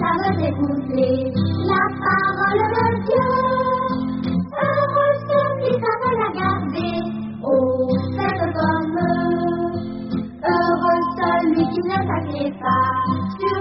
savent écouter la parole de Dieu. Heureux ceux qui savent la garder, oh, faites comme eux. Heureux celui qui ne s'inquiète pas.